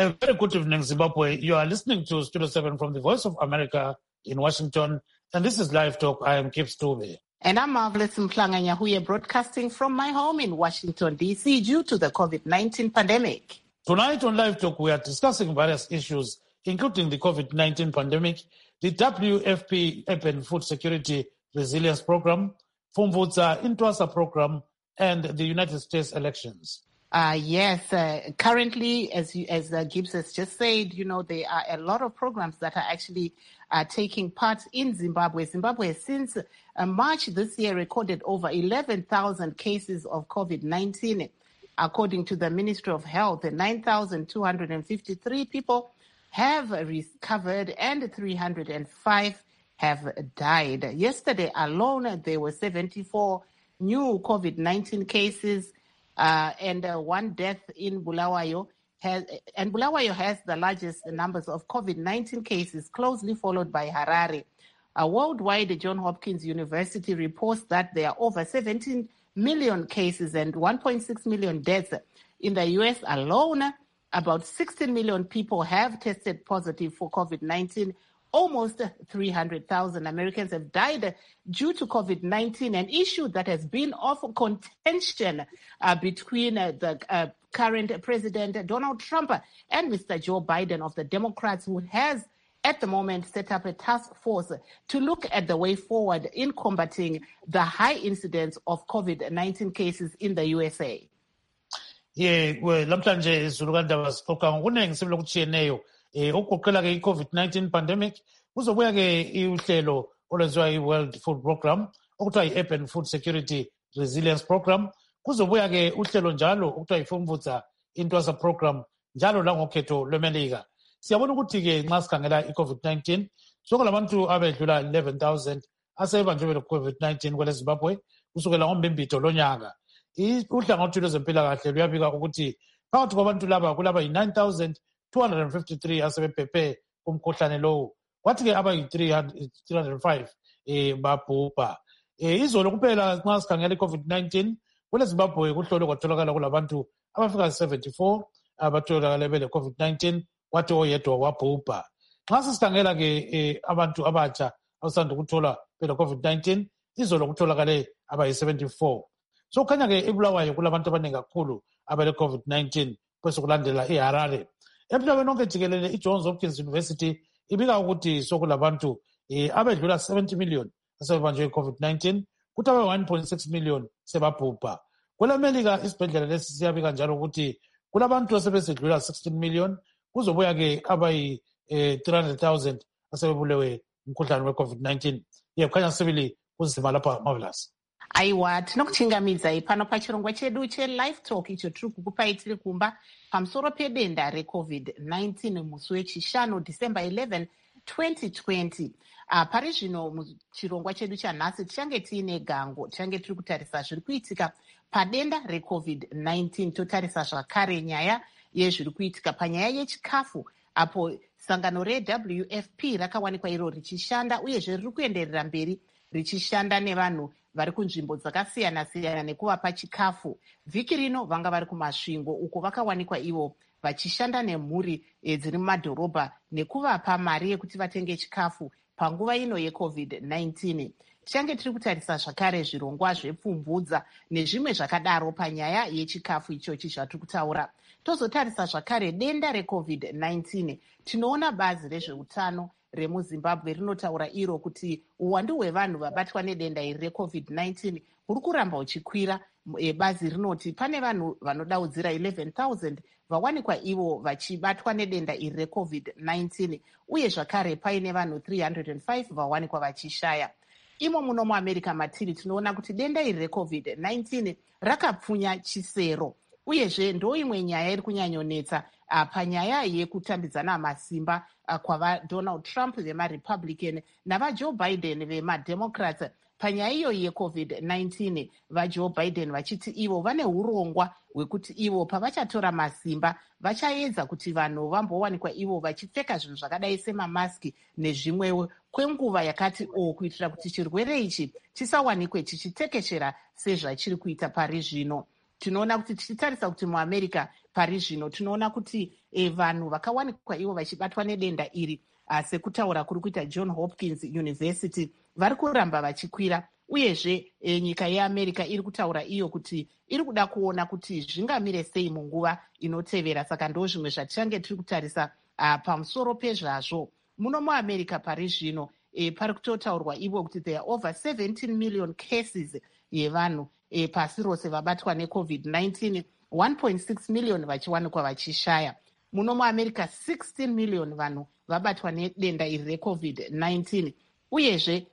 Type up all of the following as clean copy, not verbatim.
A very good evening, Zimbabwe. You are listening to Studio 7 from the Voice of America in Washington, and this is Live Talk. I am Kip Stube. And I'm Marvelous Mhlanga-Nyahuye, broadcasting from my home in Washington, D.C. due to the COVID-19 pandemic. Tonight on Live Talk, we are discussing various issues, including the COVID-19 pandemic, the WFP Urban Food Security Resilience Program, Pfumvudza Intwasa Program, and the United States elections. Currently, as Gibbs has just said, there are a lot of programs that are actually taking part in Zimbabwe. Zimbabwe has since March this year recorded over 11,000 cases of COVID-19. According to the Ministry of Health, 9,253 people have recovered and 305 have died. Yesterday alone, there were 74 new COVID-19 cases and one death in Bulawayo. Bulawayo has the largest numbers of COVID-19 cases, closely followed by Harare. Worldwide, Johns Hopkins University reports that there are over 17 million cases and 1.6 million deaths. In the U.S. alone, about 16 million people have tested positive for COVID-19. Almost 300,000 Americans have died due to COVID-19, an issue that has been of contention between the current President Donald Trump and Mr. Joe Biden of the Democrats, who has at the moment set up a task force to look at the way forward in combating the high incidence of COVID-19 cases in the USA. Lamhlanje Zulukandaba sixoxa ngokuningi sibile okutshiyeneyo okugoqela ke i-COVID-19 pandemic kuzobuya ke uhlelo olwenziwa i-World Food Program okuthiwa i-Urban Food Security Resilience Program, kuzobuya ke uhlelo njalo okuthiwa i-Pfumvudza Intwasa Program njalo langokhetho lweMelika. Siyabona ukuthi ke nxa sikhangela i-COVID-19 sokulabantu abedlula 11,000 asebanjwe COVID-19 kwele Zimbabwe kusukela ngoMbimbido lonyaka. Uhlangothi lwezempilakahle luyabika ukuthi phakathi kwabantu laba kulaba yi-9,253 asebephephe kumkhuhlane lowo, kwathi ke abayi-305 babhubha. Izolo kuphela nxa sikhangela i-COVID-19 kwele Zimbabwe kuhlolwe kwatholakala kulabantu abafika 74 abatholakale bele COVID-19, kwathi oyedwa wabhubha. Nxa sisikhangela ke abantu abatsha abasanda ukuthola bele COVID-19, izolo kutholakale abayi-74. So kukhanya ke eBulawayo kulabantu abaningi kakhulu abale COVID-19 bese kulandela iHarare. Emhlabeni wonke jikelele iJohns Hopkins University ibika ukuthi sokulabantu abedlula 70 million asebanjwe iCovid-19, kuthi abe-1.6 million sebabhubha. KweleMelika isibhedlela lesi siyabika njalo ukuthi kulabantu asebesedlula 16 million, kuzobuya ke abayi-300,000 asebebulewe umkhuhlane weCovid-19. Kukhanya sibili kunzima lapha Marvelous. Aiwa, tinokuchingamidza pano pachirongwa chedu cheLive Talk icho tiri kukupai tiri kumba pamusoro pedenda reCovid-19 musi wechishanu December 11, 2020. Pari zvino muchirongwa chedu chanhasi tichange tiine gango, tichange tiri kutarisa zviri kuitika padenda reCovid-19. Totarisa zvakare nyaya yezviri kuitika panyaya yechikafu, apo sangano reWFP rakawanikwa iro richishanda uyezve riri kuenderera mberi richishanda nevanhu vari kunzvimbo dzakasiyana-siyana nekuvapa chikafu. Vhiki rino vanga vari kumasvingo uko vakawanikwa ivo vachishanda nemhuri dziri mumadhorobha nekuvapa mari yekuti vatenge chikafu panguva ino yeCovid-19. Tichange tiri kutarisa zvakare zvirongwa zvepfumvudza nezvimwe zvakadaro panyaya yechikafu ichochi zvatiri kutaura. Tozotarisa zvakare denda reCovid-19. Tinoona bazi rezveutano remuZimbabwe rinotaura iro kuti uwandu hwevanhu vabatwa nedenda iri reCovid-19 huri kuramba huchikwira. Bazi rinoti pane vanhu vanodaudzira 11,000 vawanikwa ivo vachibatwa nedenda iri reCovid-19, uye zvakare paine vanhu 305 vawanikwa vachishaya. Imo muno muAmerica matiri tinoona kuti denda iri reCovid-19 rakapfunya chisero, uyezve ndoimwe nyaya iri kunyanyonetsa panyaya yekutambidzana masimba kwavaDonald Trump vemaRepublican navaJoe Biden vemademocrats. Panyaya iyo yeCovid-19, vaJoe Biden vachiti ivo vane urongwa hwekuti ivo pavachatora masimba vachaedza kuti vanhu vambowanikwa ivo vachipfeka zvinhu zvakadai semamaski nezvimwewo kwenguva yakati kuitira kuti chirwere ichi chisawanikwe chichitekeshera sezvachiri kuita pari zvino. tinoona kuti tichitarisa kuti muamerica pari zvino tinoona kuti vanhu vakawanikwa ivo vachibatwa nedenda iri sekutaura kuri kuita John Hopkins University vari kuramba vachikwira, uyezve nyika yeamerica iri kutaura iyo kuti iri kuda kuona kuti zvingamire sei munguva inotevera. Saka ndo zvimwe zvatichange tiri kutarisa pamusoro pezvazvo. Muno muamerica pari zvino pari kutotaurwa ivo kuti there are over 17 million cases yevanhu pasi rose vabatwa neCovid-19, 1.6 million vachiwanikwa vachishaya. Muno muamerica 16 million vanhu vabatwa nedenda iri reCovid-19, uyezve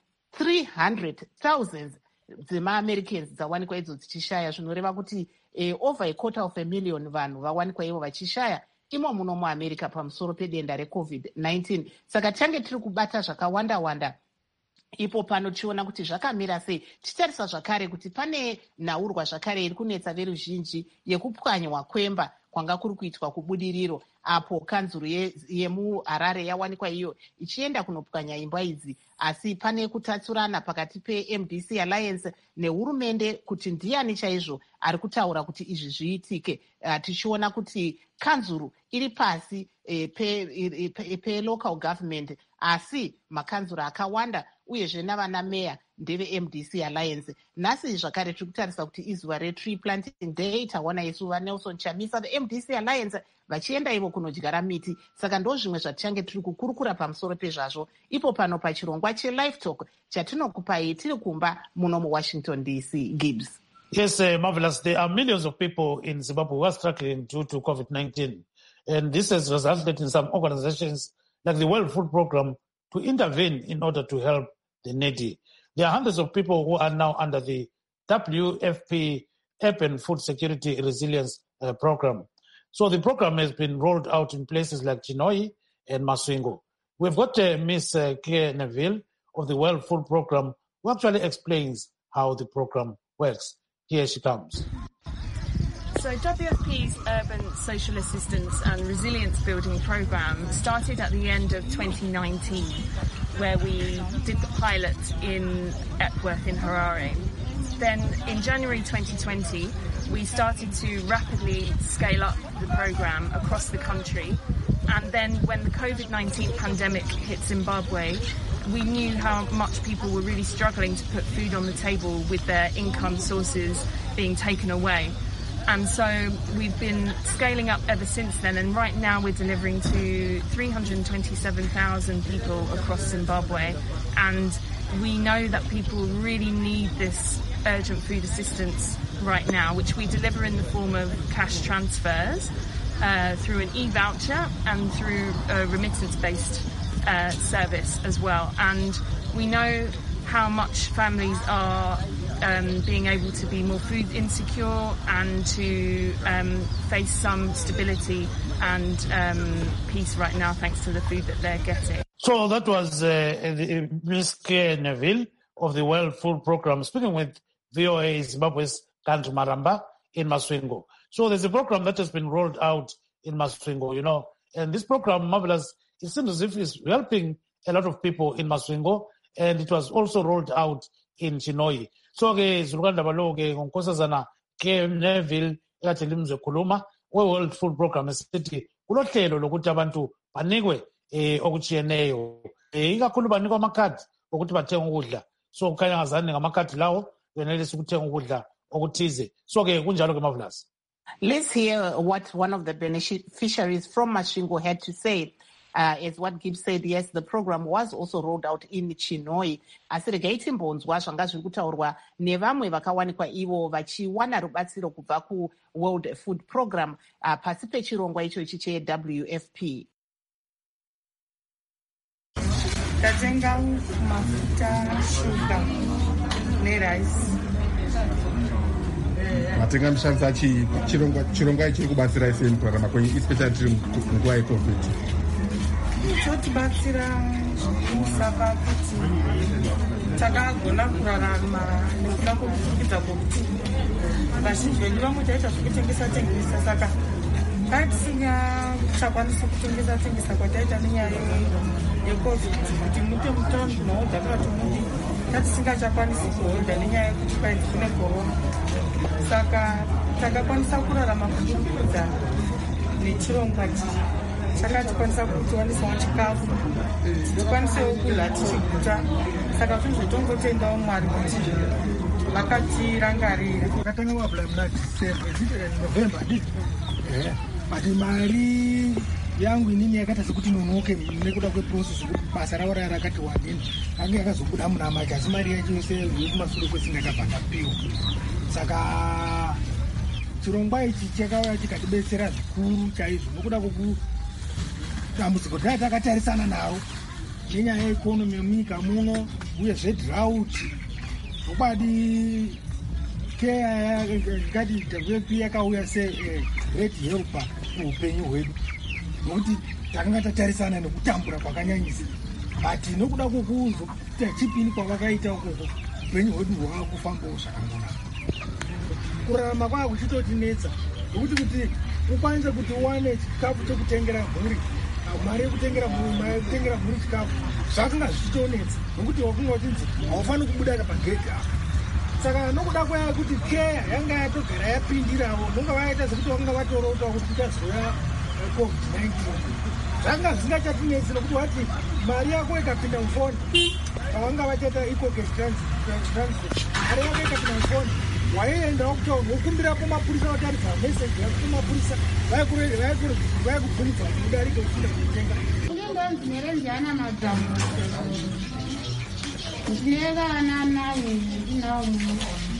300,000 dzemaAmericans dzawanikwa idzo dzichishaya, zvinoreva kuti over a quarter of a million vanhu vawanikwa ivo vachishaya imo muno muamerica pamusoro pedenda reCovid-19. Saka tichange tiri kubata zvakawanda-wanda ipo pano tichiona kuti zvakamira sei. Tichitarisa zvakare kuti pane nhaurwa zvakare iri kunetsa veruzhinji yekupwanywa kwemba kwanga kuri kuitwa kubudiriro, apo kanzuru yemuHarare yawanikwa iyo ichienda kunopwanya imba idzi, asi pane kutatsurana pakati peMDC Alliance nehurumende kuti ndiani chaizvo ari kutaura kuti izvi zviitike. Tichiona kuti kanzuru iri pasi pe-local government, asi makanzura akawanda uyezve navana meya ndeve-MDC Alliance. Nhasi zvakare tiri kutarisa kuti izuva reTree Planting Day, taona isu vaNelson Chamisa veMDC Alliance vachienda ivo kunodyara miti. Saka ndo zvimwe zvatichange tiri kukurukura pamusoro pezvazvo ipo pano pachirongwa cheLive Talk chatinokupai tiri kumba muno muWashington DC. Gibbs. Yes, marvelous. There are millions of people in Zimbabwe who are struggling due to COVID-19. And this has resulted in some organizations like the World Food Program to intervene in order to help the needy. There are hundreds of people who are now under the WFP Urban Food Security Resilience Program. So the program has been rolled out in places like Chinhoyi and Masvingo. We've got Ms. Claire Neville of the World Food Program who actually explains how the program works. Here she comes. So WFP's Urban Social Assistance and Resilience Building Programme started at the end of 2019, where we did the pilot in Epworth in Harare. Then in January 2020, we started to rapidly scale up the programme across the country. And then when the COVID-19 pandemic hit Zimbabwe, we knew how much people were really struggling to put food on the table with their income sources being taken away. And so we've been scaling up ever since then, and right now we're delivering to 327,000 people across Zimbabwe, and we know that people really need this urgent food assistance right now, which we deliver in the form of cash transfers through an e-voucher and through a remittance-based service as well. And we know how much families are being able to be more food insecure and to face some stability and peace right now thanks to the food that they're getting. So that was Ms. Claire Neville of the World Food Program speaking with VOA Zimbabwe's Kantu Maramba in Masvingo. So there's a program that has been rolled out in Masvingo, you know, and this program, Marvelous, it seems as if it's helping a lot of people in Masvingo, and it was also rolled out in Chinhoyi. So ke zulukanda baloke ngonkosazana Claire Neville ekade limzwe khuluma we-World Food Program esithi kulohlelo lokuthi abantu banikwe okuchiyeneyo ikakhulu banikwa amakhadi ukuthi bathenge ukudla. So kukhanya ngazani ngamakhadi lawo benelisa ukuthenga ukudla okuthize. So ke kunjalo ke Marvelous. Let's hear what one of the beneficiaries from Masvingo had to say. As what Gibbs said, yes, the program was also rolled out in Chinhoyi. Asi regai timbonzwa zvanga zviri kutaurwa nevamwe vakawanikwa ivo vachiwana rubatsiro kubva kuWorld Food Program pasi pechirongwa ichochi cheWFP. Tatenga mafuta, sugar nerice. Matenga mshanza chirongwa ichiri kubatsira sei mukurarama kwenyu especially tiri munguva yeCovid? Chotibatsira saka kuti takagona kurarama nekuda kwekufukidza kwokuti vazhinji venyu vamwe taita zvekutengesa saka tisingachakwanisi kutengesa kwataita nenyaya yeCovid kuti mupe mutaundi mahodha akati muti tisingachakwanisi kuhodha nenyaya yekuti kwai kune korona. Saka takakwanisa kurarama kubudikidza nechirongwa chakatikwanisa kutiwanisawo chikafu tikwanisewo kudya tichiguta. Saka tozvotongotendawo Mwari kuti vakatirangarira. Takatanga kuapply muna November diki, but mari yangu inini yakaita sekuti nonoke nekuda kweprocess kuti basa ravo raya rakati wandini ange yakazobuda muna March, asi mari yacho yose yekumashure kwesina yakabva tapiwa. Saka chirongwa ichi chakauya chikatibetsera zvikuru chaizvo nokuda kwekudambudziko dai takatarisana naro nenyaya yeikonomi yemunyika muno uye zvedrought. Nobody care ngati WFP yakauya se-red helper muupenyu hwedu nokuti takanga tatarisana nekutambura kwakanyanyisa, but nokuda kwokuzoita chipini kwavakaita ukoko upenyu hwedu hwakufambawo zvakangonaka. Kurarama kwava kuchitotinetsa nokuti kuti ukwanise kuti uwane chikafu chekutengera mhuri, mari yekutengera mhuri chikafu zvakanga zvichitonetsa nokuti wakunga uchinzi haufaniri kubuda pagedhi apa. Saka nokuda kwaya kuti care yanga yatogara yapindirawo nonga vaita sekuti vakanga vatorota kuti tichazoya COVID-19 zvanga zvisingachatinetsi nokuti wati mari yako ikapinda mufoni pavanga vachaita eco-cash transfer, mari yako ikapinda mufoni waiendawo kutaura wokumbirapo mapurisa watarisa meseji yako kumapurisa vaikubvunidza kuti udarike uchida kutenga. Ndinonzi nerenjana madhamu ndine vana navo ndinawo muno.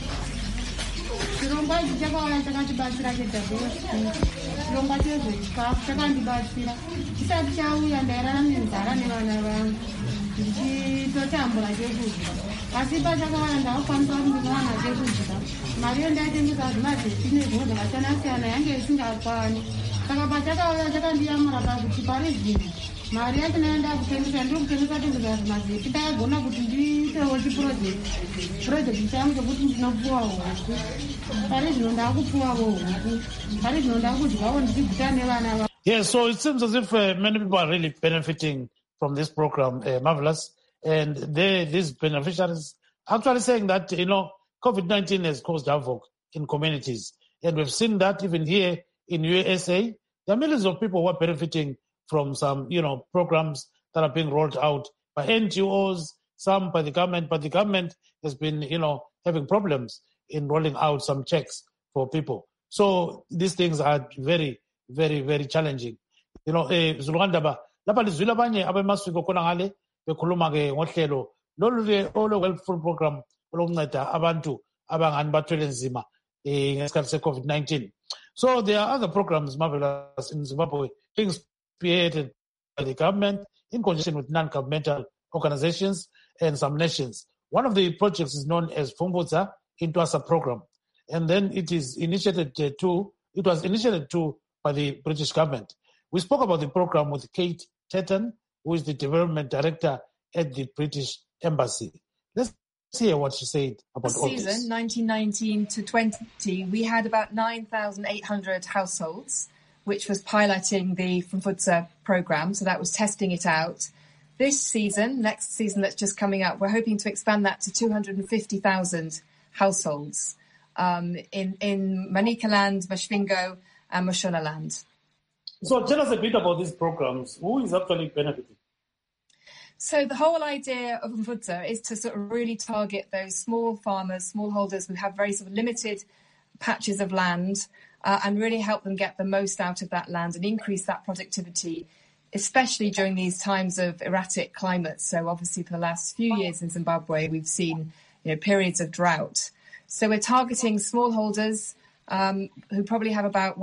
Chirongwa ichi chakauya chakatibatsira cheWFP. Chirongwa chezvechikafu chakandibatsira. Chisati chauya ndairarama nenzara nevana vangu ndichitotambura chekudya, asi pachakauya ndakukwanisa kuti ndinowana chekudya. Mari yondaitengesa zvimazeti nezvimwe zvakasiyana-siyana yange isingakwani. Saka pachakauya chakandiyamura pakuti pari zvino mari yacho nayo ndakutengesa ndikutengesa zvimazeti ndakagona kuti ndiitewo chiprojekti changu chekuti ndinopuwa huku. Pari zvino ndakupuwawo huku, pari zvino ndakudyawo ndichiguta nevana vangu. Yes, so it seems as if many people are really benefiting from this program, Marvelous, and these beneficiaries actually saying that, COVID-19 has caused havoc in communities. And we've seen that even here in USA. There are millions of people who are benefiting from some, programs that are being rolled out by NGOs, some by the government, but the government has been, having problems in rolling out some checks for people. So these things are very, very, very challenging. Zulukandaba, lapha lizwile abanye abemasiko khona ngale bekhuluma ke ngohlelo lolu welfare program olokunceda abantu abangani bathwele nzima ngesikhathi se-COVID-19. So there are other programs, Marvelous, in Zimbabwe being spearheaded by the government in conjunction with non-governmental organizations and some nations. One of the projects is known as Pfumvudza Intwasa program. And then it was initiated too by the British government. We spoke about the program with Kate Tetton, who is the development director at the British Embassy. Let's hear what she said about all this. This season, 1919 to 20, we had about 9,800 households, which was piloting the Pfumvudza program, so that was testing it out. This season, next season that's just coming up, we're hoping to expand that to 250,000 households in Manicaland, Mashvingo and Mashonaland. So tell us a bit about these programs. Who is actually benefiting? So the whole idea of Pfumvudza is to sort of really target those small farmers, smallholders who have very sort of limited patches of land and really help them get the most out of that land and increase that productivity, especially during these times of erratic climates. So obviously for the last few years in Zimbabwe, we've seen periods of drought. So we're targeting smallholders who probably have about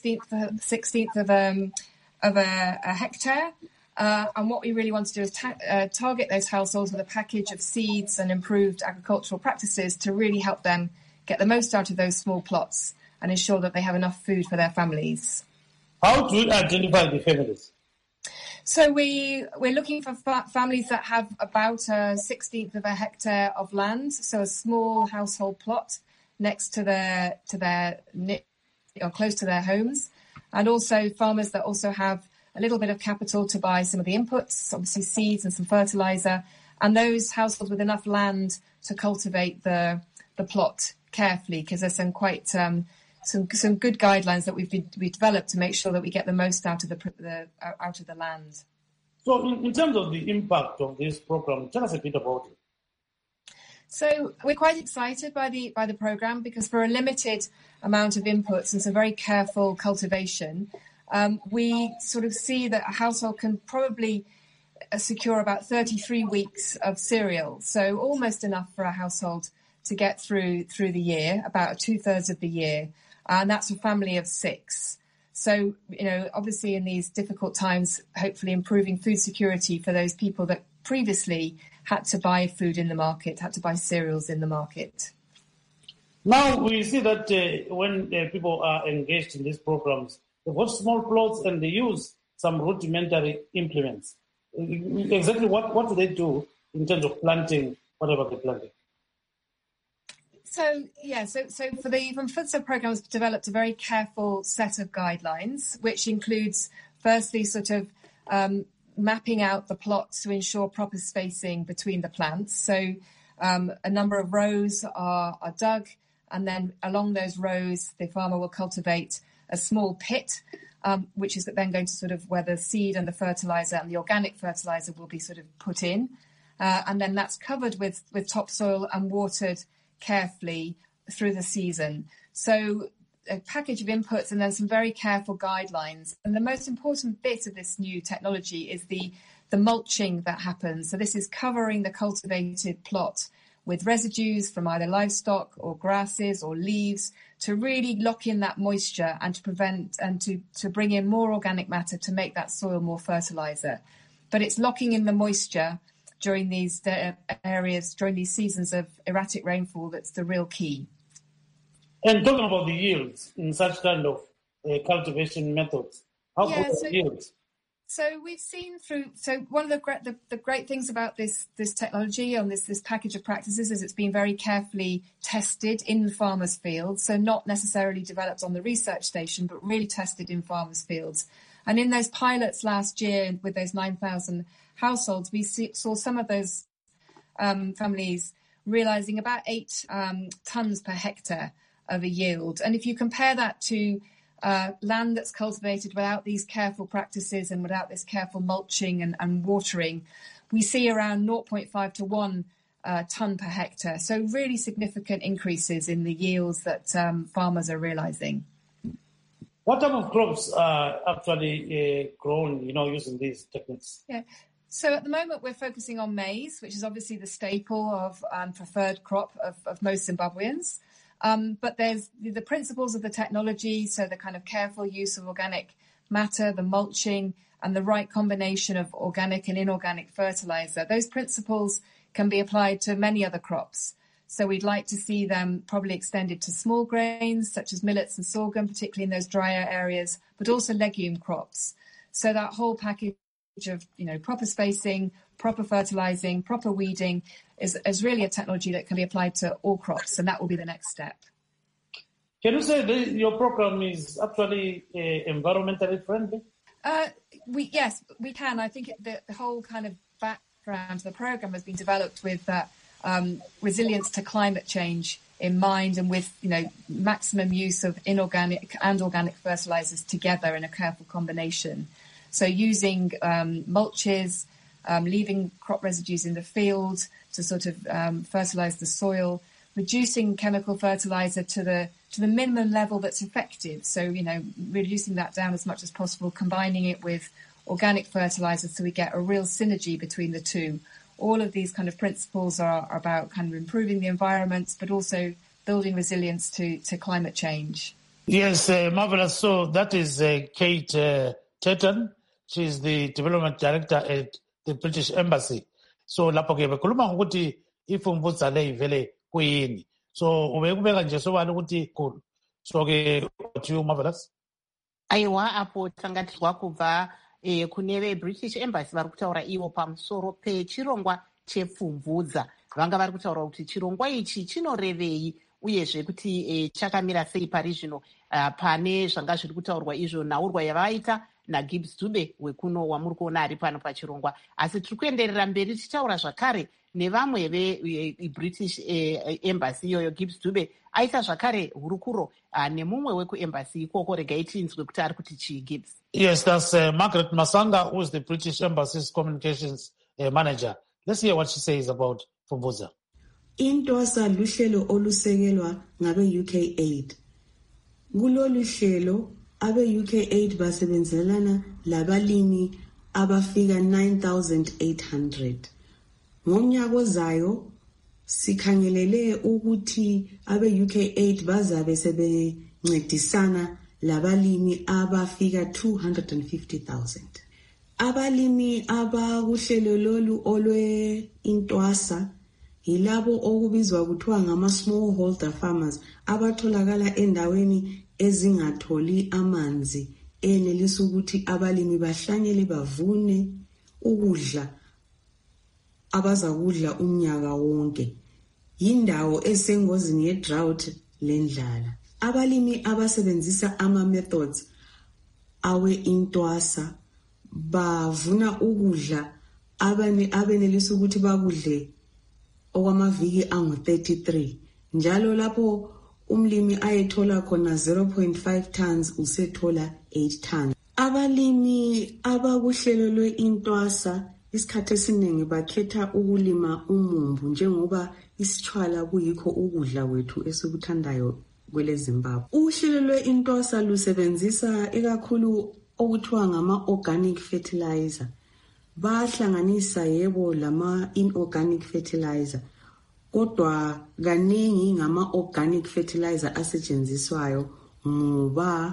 1/16 of a hectare. And what we really want to do is target those households with a package of seeds and improved agricultural practices to really help them get the most out of those small plots and ensure that they have enough food for their families. How do you identify the families? So we're looking for families that have about 1/16 of a hectare of land, so a small household plot next to their or close to their homes, and also farmers that also have a little bit of capital to buy some of the inputs, obviously seeds and some fertilizer, and those households with enough land to cultivate the plot carefully, because there's some quite some good guidelines that we've developed to make sure that we get the most out of the land. So in terms of the impact of this program, tell us a bit about it. So we're quite excited by the program because for a limited amount of inputs and some very careful cultivation, we sort of see that a household can probably secure about 33 weeks of cereal, so almost enough for a household to get through the year, about 2/3 of the year, and that's a family of 6. So, obviously in these difficult times, hopefully improving food security for those people that previously had to buy food in the market, had to buy cereals in the market. Now we see that when people are engaged in these programs, they've got small plots and they use some rudimentary implements. Exactly what do they do in terms of planting whatever they're planting? So for the Mfuza program has developed a very careful set of guidelines, which includes firstly sort of mapping out the plots to ensure proper spacing between the plants. So a number of rows are dug, and then along those rows, the farmer will cultivate a small pit, which is then going to sort of where the seed and the fertilizer and the organic fertilizer will be sort of put in. And then that's covered with topsoil and watered carefully through the season. So a package of inputs and then some very careful guidelines. And the most important bit of this new technology is the mulching that happens. So this is covering the cultivated plot with residues from either livestock or grasses or leaves to really lock in that moisture and to prevent and to bring in more organic matter to make that soil more fertilizer. But it's locking in the moisture during these areas, during these seasons of erratic rainfall, that's the real key. And talking about the yields in such kind of cultivation methods, how good are the yields? So we've seen one of the great things about this technology on this package of practices is it's been very carefully tested in farmers' fields, so not necessarily developed on the research station, but really tested in farmers' fields. And in those pilots last year with those 9,000 households, we saw some of those families realising about 8 tonnes per hectare of a yield. And if you compare that to land that's cultivated without these careful practices and without this careful mulching and watering, we see around 0.5 to 1 tonne per hectare. So really significant increases in the yields that farmers are realising. What type of crops are actually grown, using these techniques? Yeah. So at the moment, we're focusing on maize, which is obviously the staple of preferred crop of most Zimbabweans. But there's the principles of the technology, so the kind of careful use of organic matter, the mulching, and the right combination of organic and inorganic fertilizer. Those principles can be applied to many other crops. So we'd like to see them probably extended to small grains, such as millets and sorghum, particularly in those drier areas, but also legume crops. So that whole package of, proper spacing, proper fertilizing, proper weeding is really a technology that can be applied to all crops, and that will be the next step. Can you say that your program is actually environmentally friendly? Yes, we can. I think the whole kind of background of the program has been developed with that resilience to climate change in mind, and with maximum use of inorganic and organic fertilizers together in a careful combination. So using mulches, leaving crop residues in the field to sort of fertilize the soil, reducing chemical fertilizer to the minimum level that's effective. So, reducing that down as much as possible, combining it with organic fertilizer so we get a real synergy between the two. All of these kind of principles are about kind of improving the environment, but also building resilience to climate change. Yes, marvelous. So that is Kate Tetton. She's the development director at the British Embassy. So lapho ke bekhuluma ngokuthi iFumvudza le ivele kuyini. So ubekubeka nje sobani ukuthi cool. So ke to you, marvelous. Aiwa apo tangatirwa kubva kune veBritish Embassy vari kutaura ivo pamusoro pechirongwa chepfumvudza. Vanga vari kutaura kuti chirongwa ichi chinorevei uyezve kuti chakamira sei pari zvino pane zvanga zviri kutaurwa izvo nhaurwa yavaita naGibbs Dube wekuno wamuri kuona ari pano pachirongwa. Asi tiri kuenderera mberi tichitaura zvakare nevamwe veBritish embassy iyoyo. Gibbs Dube aita zvakare hurukuro nemumwe wekuembassy ikoko. Regai tinzwe kuti ari kuti chii Gibbs. Yes, that's Margaret Masanga, who is the British Embassy's communications manager. Let's hear what she says about Pfumvudza. Intwasa luhlelo olusekelwa ngabe-UK Aid. Kulolu hlelo abe-UK Aid basebenzelana labalimi abafika 9,800. Ngomnyaka ozayo sikhangelele ukuthi abe-UK Aid bazabe sebencedisana labalimi abafika 250,000. Abalimi abakuhlelo lolu olwe-intwasa yilabo okubizwa kuthiwa ngama-smallholder farmers abatholakala endaweni ezingatholi amanzi enelisa ukuthi abalimi bahlanyele bavune ukudla abazakudla umnyaka wonke. Yindawo esengozini ye-drought lendlala. Abalimi abasebenzisa ama-methods awe-intwasa bavuna ukudla abenelisa ukuthi bakudle okwamaviki angu-33. Njalo lapho umlimi ayethola khona 0.5 tons usethola 8 tons. Abalimi abakuhlelo lwe-intwasa isikhathi esiningi bakhetha ukulima umumbu njengoba isitshwala kuyikho ukudla kwethu esikuthandayo kwele Zimbabwe. Uhlelo lwe-intwasa lusebenzisa ikakhulu okuthiwa ngama-organic fertilizer. Bahlanganisa yebo lama-inorganic fertilizer, kodwa kaningi ngama-organic fertilizer asetshenziswayo ngoba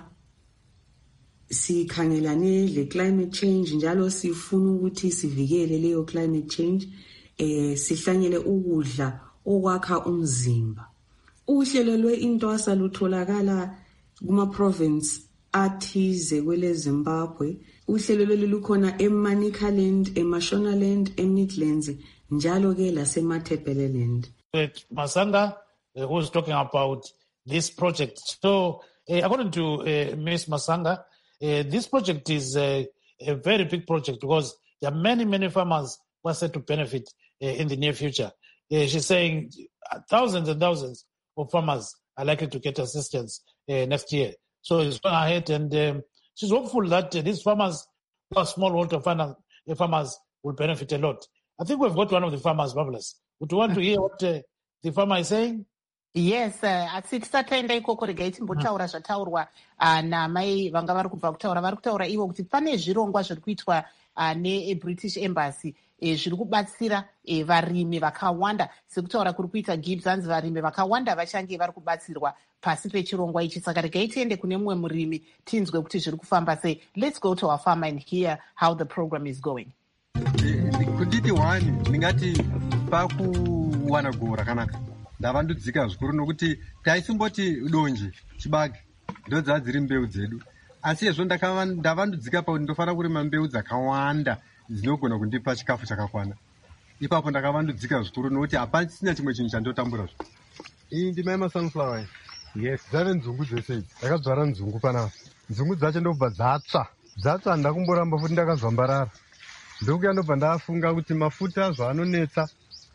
sikhangelane le-climate change njalo sifuna ukuthi sivikele leyo climate change, sihlanyele ukudla okwakha umzimba. Uhlelo lwe-intwasa lutholakala kuma-province athize kwele Zimbabwe. Uhlelo lolu lukhona eManicaland, eMashonaland, eMidlands, njalo ke laseMatabeleland. Masanga, who is talking about this project. So, according to Ms. Masanga, this project is a very big project because there are many farmers who are set to benefit in the near future. She's saying thousands and thousands of farmers are likely to get assistance next year. So it's going ahead, and she's hopeful that these farmers, who are smallholder farmers, will benefit a lot. I think we've got one of the farmers, Marvelous. Would you want to hear what the farmer is saying? Yes, asi tisataenda ikoko regai timbotaura zvataurwa namai vanga vari kubva kutaura. Vari kutaura ivo kuti pane zvirongwa zviri kuitwa neBritish Embassy zviri kubatsira varimi vakawanda. Sekutaura kuri kuita Gibbs, hanzi varimi vakawanda vachange vari kubatsirwa pasi pechirongwa ichi. Saka regai tiende kune mumwe murimi tinzwe kuti zviri kufamba sei. Let's go to our farmer and hear how the program is going. Kunditi wani ndingati pakuwana goho rakanaka ndavandudzika zvikuru nokuti taisimboti donje chibage ndo dzadziri mbeu dzedu, asi izvo ndavandudzika pakuti ndofanira kurima mbeu dzakawanda dzinogona kundipa chikafu chakakwana. Ipapo ndakavandudzika zvikuru nokuti hapasina chimwe chinhu chandotambura zvo. Iyi ndima yemasunflower. Yes, dzave nzungu dzese idzi. Ndakadzvara nzungu panapa. Nzungu dzacho ndobva dzatsva ndakumboramba futi ndakazvambarara. Ndokuya ndobva ndafunga kuti mafuta zvaanonetsa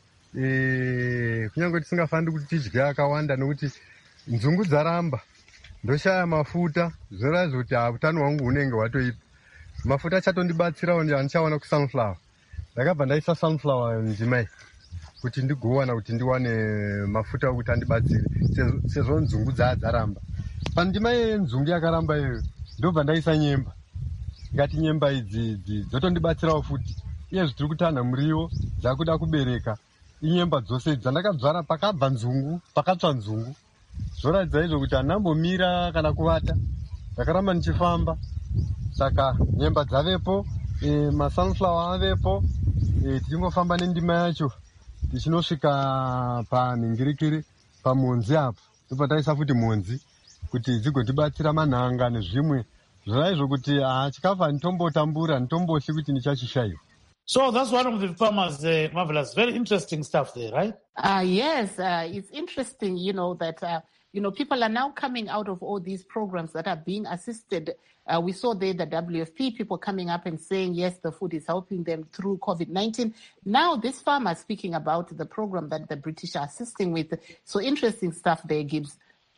kunyange tisingafaniri kuti tidye akawanda nokuti nzungu dzaramba. Ndoshaya mafuta zvoratidza kuti utano hwangu hunenge hwatoipa. Mafuta achatondibatsirawo ndichawana kusunflower. Ndakabva ndaisa sunflower ndimai kuti ndigowana kuti ndiwane mafuta okuti andibatsire sezvo nzungu dzaramba. Pandima yenzungu yakaramba iyoyo ndobva ndaisa nyemba. Ngati nyemba idzi dzotondibatsirawo futi. Iye zvitiri kutanha muriwo dzakuda kubereka. Inyemba dzose dzandakadzvara pakabva nzungu, pakatsva nzungu. Zvoratidza izvo kuti handambomira kana kuvata. Ndakaramba ndichifamba. Saka nyemba dzavepo, masunflower avepo, tichingofamba nendima yacho tichinosvika panhingirikiri pamonzi apo. Ndobva taisa futi monzi kuti dzigotibatsira manhanga nezvimwe. Zvaizvo kuti chikafu handitombotambura, handitombotyi kuti ndichachishayiwa. So that's one of the farmers, Marvelous. Very interesting stuff there, right? Yes, it's interesting, you know, that people are now coming out of all these programs that are being assisted. We saw there the WFP people coming up and saying, yes, the food is helping them through COVID-19. Now this farmer is speaking about the program that the British are assisting with. So interesting stuff there, Gibbs.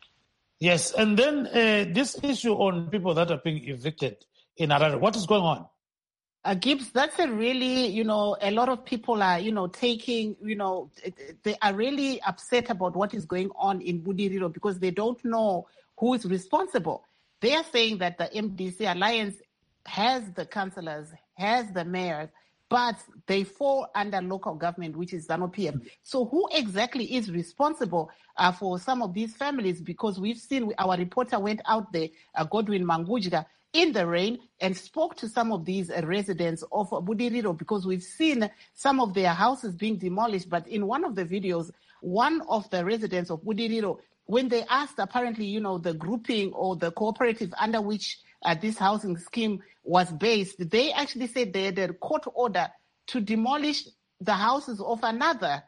Yes, and then this issue on people that are being evicted in Harare, what is going on? Gibbs, that's a really, a lot of people are, taking, they are really upset about what is going on in Budiriro because they don't know who is responsible. They are saying that the MDC Alliance has the councillors, has the mayors, but they fall under local government, which is ZANU-PF. So who exactly is responsible for some of these families? Because we've seen, our reporter went out there, Godwin Mangujika, in the rain and spoke to some of these residents of Budiriro because we've seen some of their houses being demolished. But in one of the videos, one of the residents of Budiriro, when they asked apparently, the grouping or the cooperative under which this housing scheme was based, they actually said they had a court order to demolish the houses of another.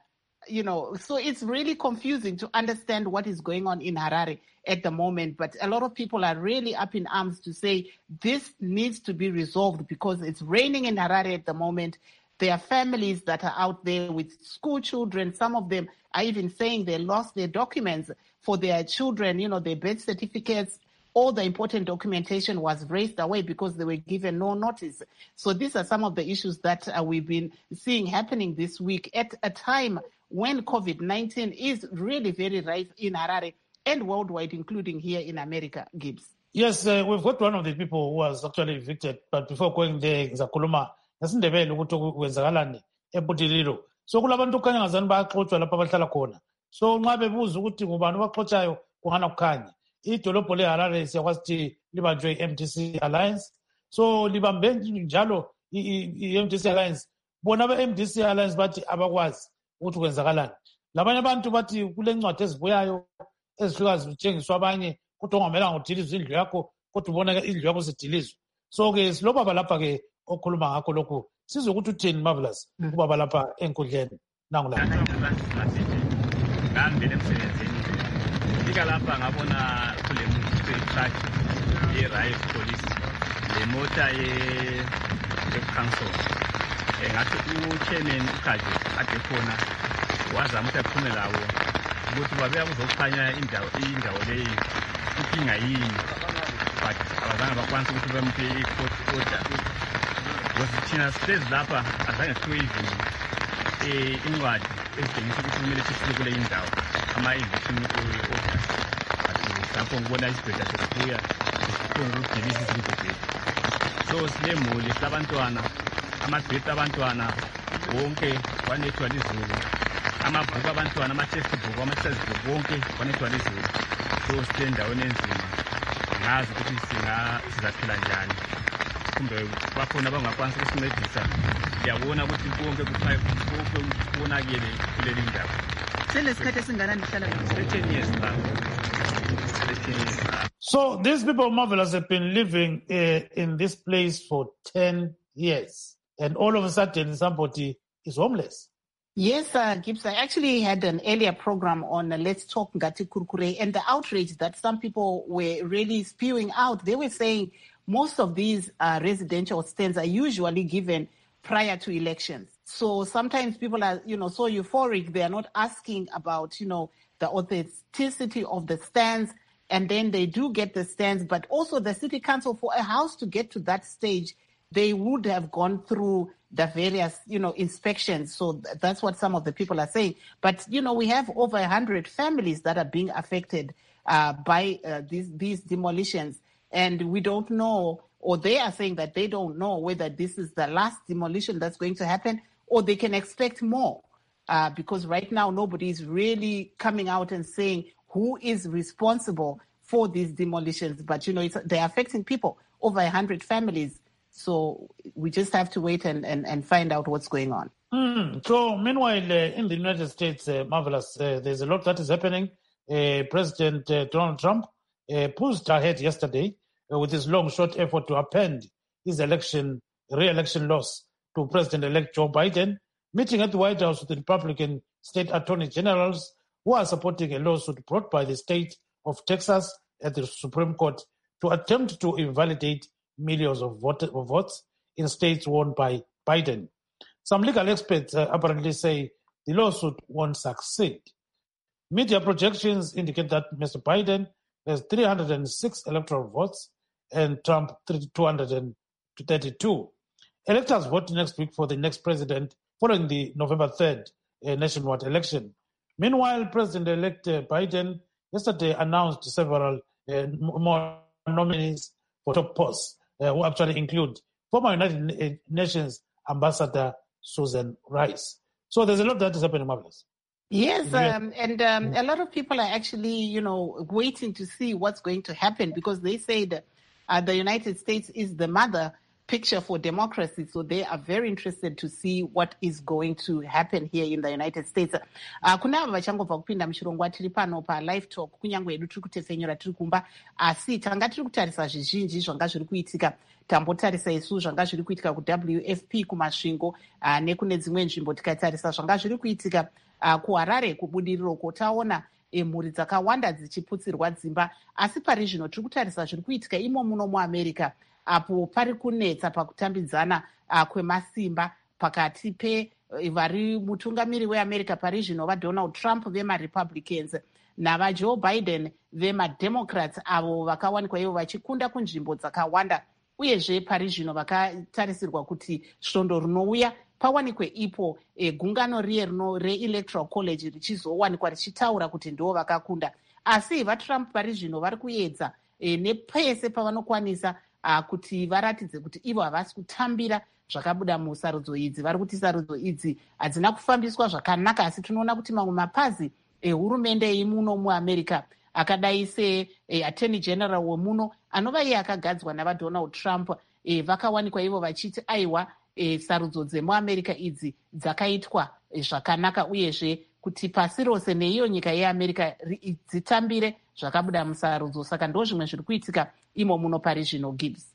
So it's really confusing to understand what is going on in Harare at the moment. But a lot of people are really up in arms to say this needs to be resolved because it's raining in Harare at the moment. There are families that are out there with school children. Some of them are even saying they lost their documents for their children, their birth certificates. All the important documentation was raised away because they were given no notice. So these are some of the issues that we've been seeing happening this week at a time when COVID-19 is really very rife in Harare and worldwide, including here in America, Gibbs. Yes, we've got one of the people who was actually evicted, but before going there, ngizakhuluma ngesindebele ukuthi kwenzakalani eBudiriro. So kulabantu kukhanya ngazani bayaxotshwa lapha abahlala khona. So nxa bebuza ukuthi ngubani obaxotshayo kungana kukhanya. Idolobho leHarare siyakwazi ukuthi libanjwe i-MDC Alliance. So libambe njalo i-MDC Alliance. Bona be-MDC Alliance bathi abakwazi ukuthi kwenzakalani. Labanye abantu bathi kule ncwadi ezibuyayo ezifika zitshengiswa abanye kodwa ungamelanga udilizwe indlu yakho kodwa ubona indlu yakho sidilizwe. So-ke silobaba lapha-ke okhuluma ngakho lokhu sizwe ukuthi utheni Marvelous ubaba lapha enkundleni nangu lapha. Ngihambile emsebenzini ngifika lapha ngabona kule truck ye-Rice Police le mota ye-council ngathi u-chairman uKhaji ade khona wazama ukuthi aphume lawo ukuthi babeya kuzokukhanya indawo leyi inkinga yini but abazange bakwanisa ukuthi bempe i-court order because thina sihlezi lapha azange siwe incwadi ezitshengisa ukuthi kumele sisile kule indawo ama-eviction orders but lapho ngibona isibhedla sokubuya ngokudilisa isibhedlela so silemuli silabantwana amabhedi abantwana wonke wanethwa lizulu amabhuku abantwana ama-textbook ama-textbook wonke wanethwa lizulu so sile ndaweni enzima ngazi ukuthi sizaphila njani kumbe bakhona abangakwanisa ukusincedisa ngiyabona ukuthi konke kubonakele kuleli ndawo selesikhathi esinganani lihlala 13 years now. So these people, Marvelous, have been living in this place for 10 years and all of a sudden somebody is homeless. Yes, Gibbs, I actually had an earlier program on Let's Talk Ngati Kurkure and the outrage that some people were really spewing out. They were saying most of these residential stands are usually given prior to elections. So sometimes people are, so euphoric. They are not asking about, the authenticity of the stands. And then they do get the stands. But also the city council, for a house to get to that stage, they would have gone through the various, inspections. So that's what some of the people are saying. But, we have over 100 families that are being affected by these demolitions. And we don't know, or they are saying that they don't know whether this is the last demolition that's going to happen or they can expect more. Because right now, nobody is really coming out and saying who is responsible for these demolitions. But, they're affecting people, over 100 families. So we just have to wait and find out what's going on. So meanwhile, in the United States, Marvelous, there's a lot that is happening. President Donald Trump pushed ahead yesterday with his long-shot effort to append his re-election loss to President-elect Joe Biden, meeting at the White House with the Republican state attorney generals who are supporting a lawsuit brought by the state of Texas at the Supreme Court to attempt to invalidate millions of votes in states won by Biden. Some legal experts apparently say the lawsuit won't succeed. Media projections indicate that Mr. Biden has 306 electoral votes and Trump 232. Electors vote next week for the next president following the November 3rd nationwide election. Meanwhile, President-elect Biden yesterday announced several more nominees for top posts, who actually include former United Nations Ambassador Susan Rice. So there's a lot that is happening, Marvelous. Yes, and a lot of people are actually, waiting to see what's going to happen because they say that the United States is the mother picture for democracy. So they are very interested to see what is going to happen here in the United States. Kuna ava vachangobva kupinda muchirongwa tiri pano paLive Talk kunyangwe edu tiri kutefenyura tiri kumba asi tanga tiri kutarisa zvizhinji zvanga zviri kuitika. Tambotarisa isu zvanga zviri kuitika kuWFP kumasvingo nekune dzimwe nzvimbo tikatarisa zvanga zviri kuitika kuHarare kubudiriro taona mhuri dzakawanda dzichiputsirwa dzimba asi pari zvino tiri kutarisa zviri kuitika imo muno muAmerica apo pari kunetsa pakutambidzana kwemasimba pakati vari mutungamiri weAmerica pari zvino vaDonald Trump vemaRepublicans navaJoe Biden vemademocrats avo vakawanikwa ivo vachikunda kunzvimbo dzakawanda uyezve pari zvino vakatarisirwa kuti svondo rinouya pawanikwe ipo gungano riye reElectoral College richizowanikwa richitaura kuti ndivo vakakunda asi vaTrump pari zvino vari kuedza nepese pavanokwanisa kuti varatidze kuti ivo havasi kutambira zvakabuda musarudzo idzi. Vari kuti sarudzo idzi hadzina kufambiswa zvakanaka asi tinoona kuti mamwe mapazi ehurumende imuno muAmerica akadai seAttorney General wemuno anova iye akagadzwa navaDonald Trump vakawanikwa ivo vachiti aiwa sarudzo dzemuAmerica idzi dzakaitwa zvakanaka uyezve kuti pasi rose neiyo nyika yeAmerica dzitambire zvakabuda musarudzo. Saka ndo zvimwe zviri kuitika imo muno pari zvino Gibbs.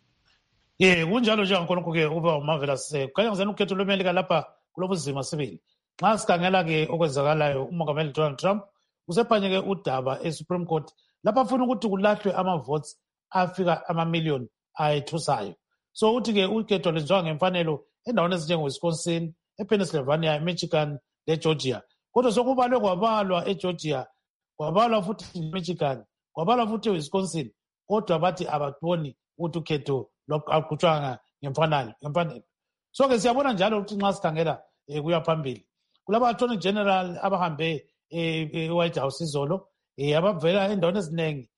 Kunjalo nje ankonoko-ke uba Marvelous kanye ngizana ukhetho lweMelika lapha kulobuzima sibili. Nxa sikhangela-ke okwenzakalayo umongameli Donald Trump usephanye-ke udaba eSupreme Court lapha afuna ukuthi kulahlwe ama-votes afika amamiliyoni ayethusayo. So uthi-ke ukhetho lwenziwa ngemfanelo endaweni ezinjengo-Wisconsin, ePennsylvania, eMichigan leGeorgia. Kodwa sokubalwe kwabalwa eGeorgia, kwabalwa futhi eMichigan, kwabalwa futhi eWisconsin. Kodwa bathi ababoni ukuthi ukhetho luqhutshwanga ngemfanelo. So-ke siyabona njalo ukuthi nxa sikhangela kuya phambili kulaba-Attorney General abahambe eWhite House izolo abavela endaweni eziningi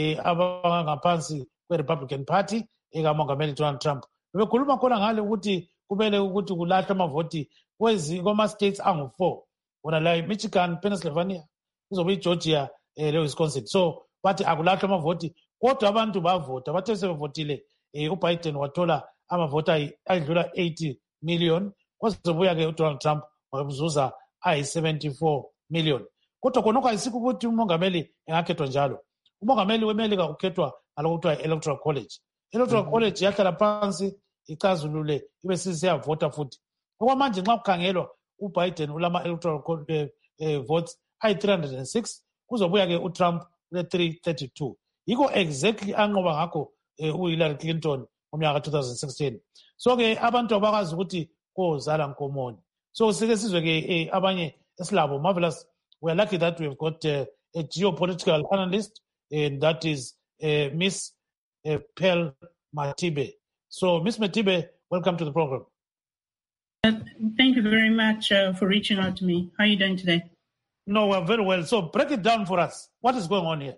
abangaphansi kwe-Republican Party ekamongameli Donald Trump bebekhuluma khona ngale ukuthi kumele ukuthi kulahlwe amavoti kwama-states angu-4 wona la Michigan, Pennsylvania, kuzobe iGeorgia leWisconsin. So bathi akulahlwe amavoti kodwa abantu bavota bathe sebevotile uBiden wathola amavoti ayidlula 80 million kwazobuya-ke uDonald Trump wazuza ayi-74 million. Kodwa khonokho ayisikho ukuthi umongameli engakhethwa njalo. Umongameli weMelika ukhethwa ngalokho kuthiwa i-Electoral College. I-Electoral College yahlala phansi icazulule ibe sisiyavota futhi. Okwamanje nxa kukhangelwa uBiden ulama-electoral votes ayi-306 kuzobuya-ke uTrump ule-332. Yikho exactly anqoba ngakho uHillary Clinton ngomnyaka ka-2016. So-ke abantu abakwazi ukuthi kozala nkomoni. So sike sizwe-ke abanye esilabo Marvelous. We are lucky that we've got a geopolitical analyst, and that is Miss Pearl Matibe. So, Miss Matibe, welcome to the program. Thank you very much for reaching out to me. How are you doing today? No, we're very well. So, break it down for us. What is going on here?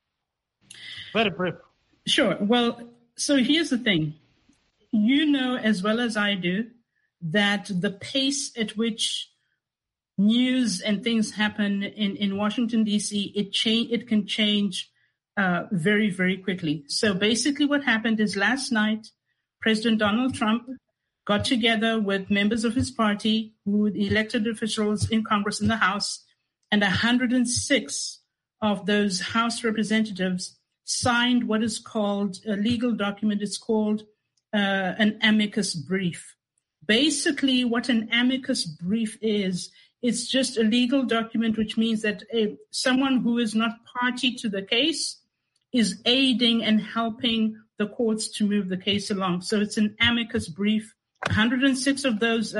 Very brief. Sure. Well, so here's the thing. You know as well as I do that the pace at which news and things happen in Washington, D.C., it can change very, very quickly. So basically what happened is last night, President Donald Trump got together with members of his party, elected officials in Congress and the House, and 106 of those House representatives signed what is called a legal document. It's called an amicus brief. Basically, what an amicus brief is It's just a legal document, which means that someone who is not party to the case is aiding and helping the courts to move the case along. So it's an amicus brief. 106 of those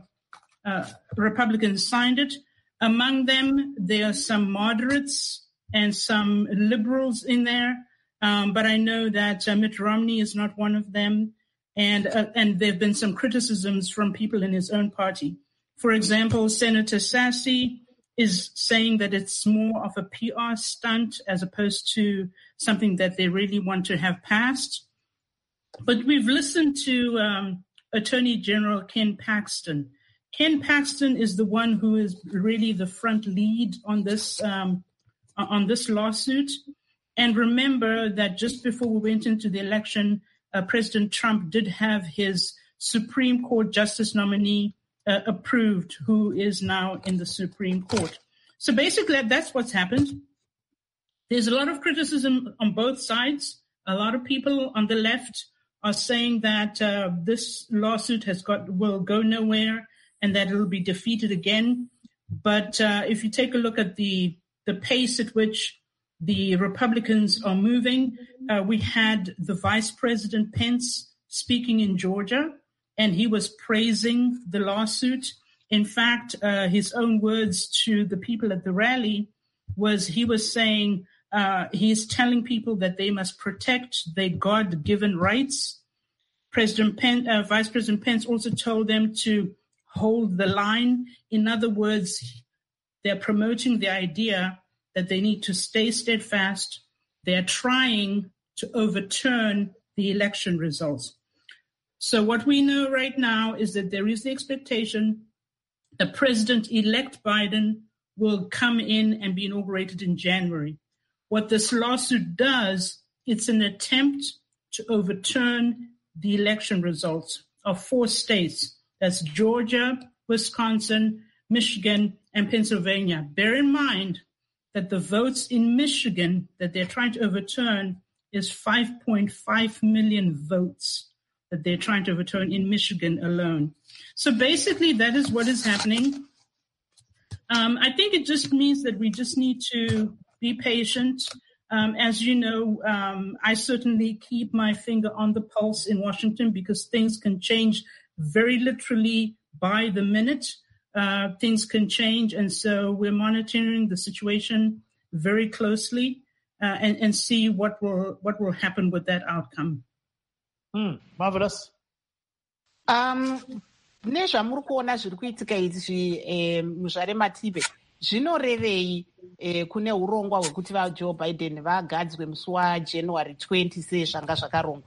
Republicans signed it. Among them, there are some moderates and some liberals in there. But I know that Mitt Romney is not one of them. And there have been some criticisms from people in his own party. For example, Senator Sassy is saying that it's more of a PR stunt as opposed to something that they really want to have passed. But we've listened to Attorney General Ken Paxton. Ken Paxton is the one who is really the front lead on this lawsuit. And remember that just before we went into the election, President Trump did have his Supreme Court justice nominee approved, who is now in the Supreme Court. So basically, that's what's happened. There's a lot of criticism on both sides. A lot of people on the left are saying that this lawsuit will go nowhere and that it will be defeated again. But if you take a look at the pace at which the Republicans are moving, we had the Vice President Pence speaking in Georgia, and he was praising the lawsuit. In fact, his own words to the people at the rally was he was saying he's telling people that they must protect their God-given rights. Vice President Pence also told them to hold the line. In other words, they're promoting the idea that they need to stay steadfast. They're trying to overturn the election results. So what we know right now is that there is the expectation that President-elect Biden will come in and be inaugurated in January. What this lawsuit does, it's an attempt to overturn the election results of 4 states. That's Georgia, Wisconsin, Michigan, and Pennsylvania. Bear in mind that the votes in Michigan that they're trying to overturn is 5.5 million votes that they're trying to overturn in Michigan alone. So basically, that is what is happening. I think it just means that we just need to be patient. As you know, I certainly keep my finger on the pulse in Washington because things can change very literally by the minute. Things can change, and so we're monitoring the situation very closely and see what will happen with that outcome. Marvelous. Nezvamuri kuona zviri kuitika izvi muzvare Matibe zvinorevei kune urongwa hwekuti vaJoe Biden vagadzwe musi waJanuary 20 sezvanga zvakarongwa?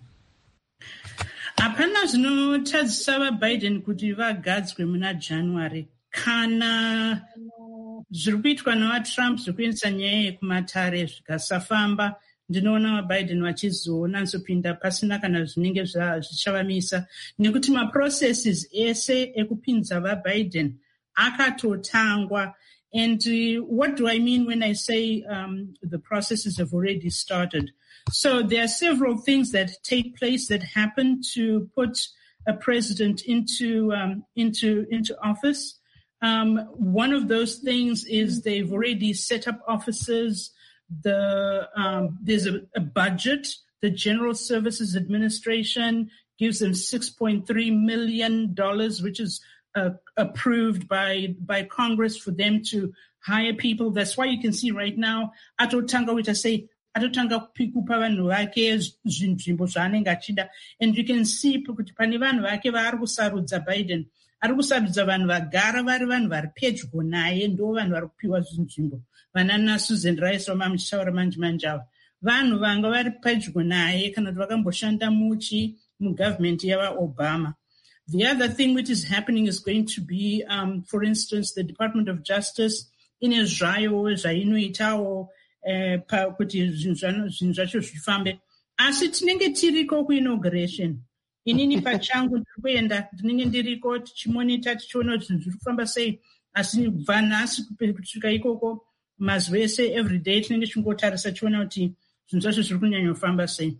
Hapana zvinotadzisa vaBiden kuti vagadzwe muna January. Kana zviri kuitwa navaTrump zvekuendesa nyaya yekumatare zvikasafamba, ndinoona vaBiden vachizonatsopinda pasina kana zvinenge zvichavamisa, nekuti maprocesses ese ekupinza vaBiden akatotangwa. And what do I mean when I say the processes have already started? So there are several things that take place that happen to put a president into office. One of those things is they've already set up offices. There's a budget. The General Services Administration gives them $6.3 million, which is approved by Congress for them to hire people. That's why you can see right now, atotanga which I say, atotanga kupa vanhu vake zvinzvimbo zvaanenge achida. And you can see kuti pane vanhu vake vaari kusarudza Biden. Ari kusarudza vanhu vagara vari vanhu vari pedyo naye, ndo vanhu vari kupiwa zvinzvimbo. Vanana Susan Rice vamamuchitaura manje ava. Vanhu vanga vari pedyo naye kana kuti vakamboshanda mugovernment yava Obama. The other thing which is happening is going to be, for instance, the Department of Justice ine zvayo zvainoitawo kuti zvinhu zvacho zvifambe. Asi tinenge tiriko kuinauguration. Inini pachangu ndikuenda ndinenge ndiriko tichimonita tichiona kuti zvinhu zviri kufamba sei. Asi kubva nhasi kusvika ikoko mazuva ese everyday tinenge tichingotarisa tichiona kuti zvinhu zvacho zviri kunyanya kufamba sei.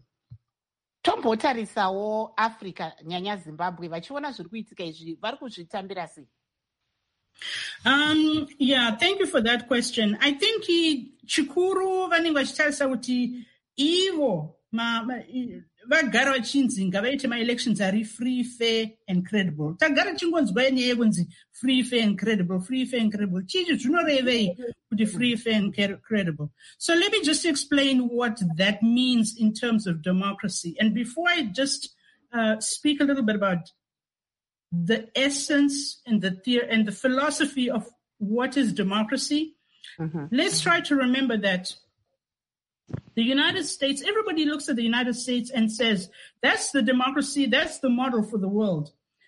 Tombotarisawo Africa nyanya Zimbabwe vachiona zviri kuitika izvi vari kuzvitambira sei? Yeah, thank you for that question. I think chikuru vanenge vachitarisa kuti ivo vagara vachinzi ngavaite ma-elections ari free, fair and credible. Tagara chingonzwa nyaya yekunzi free, fair and credible, free, fair and credible. Chichi zvinorevei kuti free, fair and credible? So let me just explain what that means in terms of democracy. And before I just speak a little bit about the essence and the philosophy of what is democracy, let's try to remember that the United States, everybody looks at the United States and says, that's the democracy, that's the model for the world.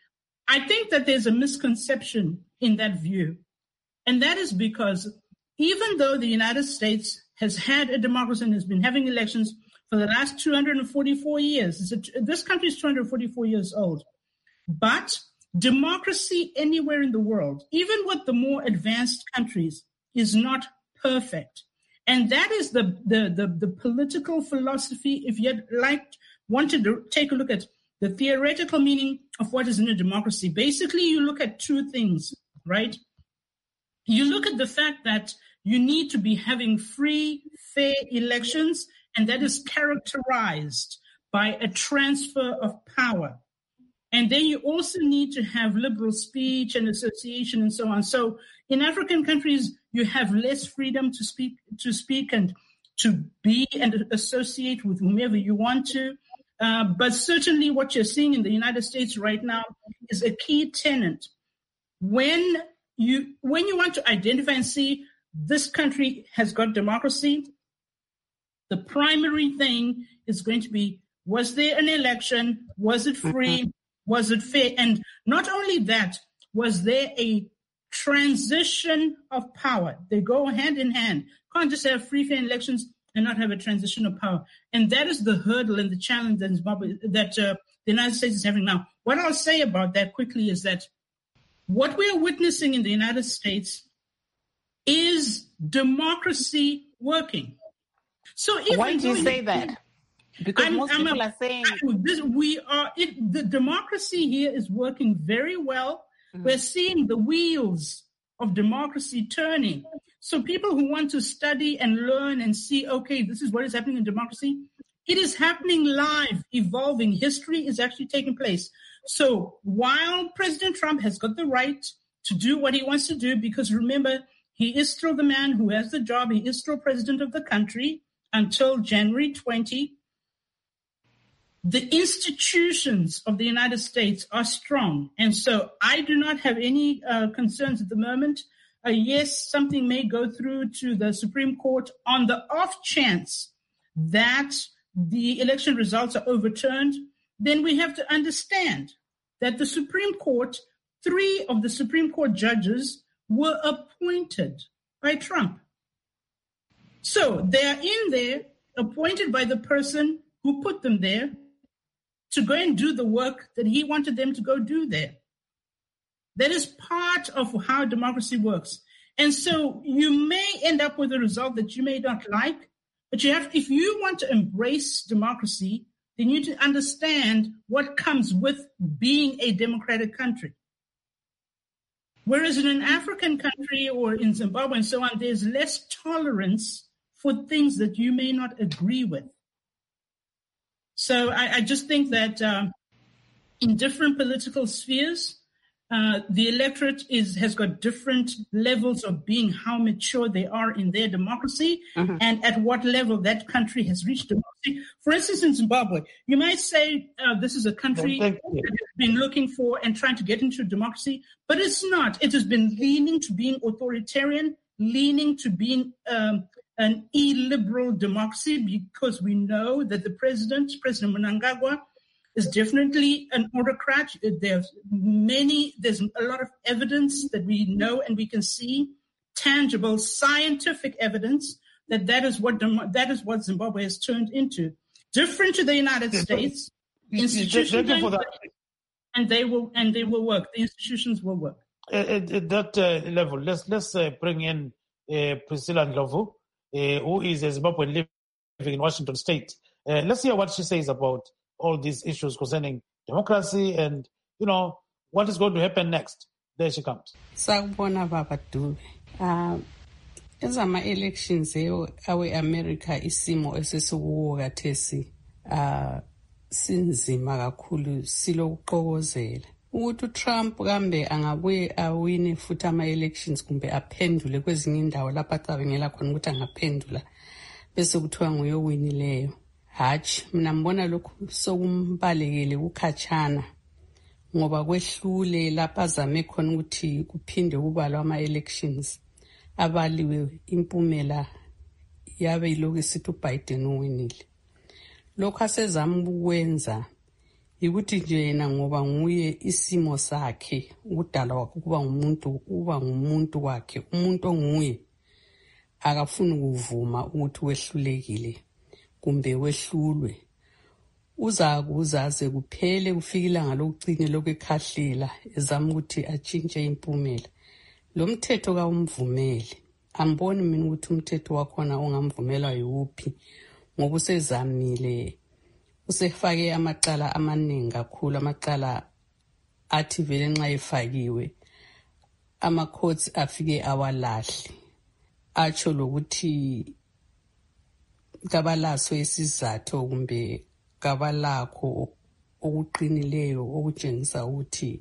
I think that there's a misconception in that view. And that is because even though the United States has had a democracy and has been having elections for the last 244 years, this country is 244 years old, but democracy anywhere in the world, even with the more advanced countries, is not perfect. And that is the political philosophy. If you'd wanted to take a look at the theoretical meaning of what is in a democracy, basically you look at two things, right? You look at the fact that you need to be having free, fair elections, and that is characterized by a transfer of power. And then you also need to have liberal speech and association and so on. So in African countries, you have less freedom to speak and to be and associate with whomever you want to. But certainly what you're seeing in the United States right now is a key tenet. When you want to identify and see this country has got democracy, the primary thing is going to be, was there an election? Was it free? Was it fair? And not only that, was there a transition of power? They go hand in hand. Can't just have free, fair elections and not have a transition of power. And that is the hurdle and the challenge that the United States is having now. What I'll say about that quickly is that what we are witnessing in the United States is democracy working. So why do you say that? Because most people are saying the democracy here is working very well. We're seeing the wheels of democracy turning. So people who want to study and learn and see, okay, this is what is happening in democracy, it is happening live, evolving. History is actually taking place. So while President Trump has got the right to do what he wants to do, because remember, he is still the man who has the job, he is still president of the country until January 20. The institutions of the United States are strong. And so I do not have any concerns at the moment. Yes, something may go through to the Supreme Court on the off chance that the election results are overturned. Then we have to understand that the Supreme Court, 3 of the Supreme Court judges were appointed by Trump. So they are in there, appointed by the person who put them there, to go and do the work that he wanted them to go do there. That is part of how democracy works. And so you may end up with a result that you may not like, but if you want to embrace democracy, then you need to understand what comes with being a democratic country. Whereas in an African country or in Zimbabwe and so on, there's less tolerance for things that you may not agree with. So I just think that in different political spheres, the electorate has got different levels of being how mature they are in their democracy and at what level that country has reached democracy. For instance, in Zimbabwe, you might say this is a country that has been looking for and trying to get into democracy, but it's not. It has been leaning to being authoritarian, leaning to being an illiberal democracy, because we know that the President Mnangagwa, is definitely an autocrat. There's a lot of evidence that we know and we can see, tangible scientific evidence that is what Zimbabwe has turned into. Different to the United States, institutions and they will work. The institutions will work. At that level, let's bring in Priscilla Ndlovu, who is a Zimbabwean living in Washington State. Let's hear what she says about all these issues concerning democracy and, what is going to happen next. There she comes. Sawubona Baba Dube. Ezama-elections awe-America isimo esesikuwo kathesi sinzima kakhulu silokuxokozela. Ukuthi uTrump kambe angabuye awine futhi ama-elections kumbe aphendule kwezinye indawo lapho acabangela khona ukuthi angaphendula bese kuthiwa nguye owinileyo. Hatshi, mina mbona lokhu sokumbalekele kukhatshana ngoba kwehlule lapha azame khona ukuthi kuphinde kubalwa ama-elections abaliwe impumela yabe yilokhu esithi uBiden uwinile. Lokhu asezama ukwenza yikuthi nje yena ngoba nguye isimo sakhe ukudala wakhe uba ngumuntu wakhe, umuntu onguye akafuni kuvuma ukuthi wehlulekile kumbe wehlulwe. Uzaze kuphele kufika ilanga lokucina lokukhahlela ezama ukuthi atshintshe impumela. Lo mthetho kawumvumeli. Amboni mina ukuthi umthetho wakhona ongamvumela yiwuphi ngoba usezamile. Usefake amacala amaningi kakhulu, amacala athi vele nxa efakiwe ama-courts afike awalahle. Atsho lokuthi kabalaso isizathu kumbe kabalakho okuqinileyo okutshengisa ukuthi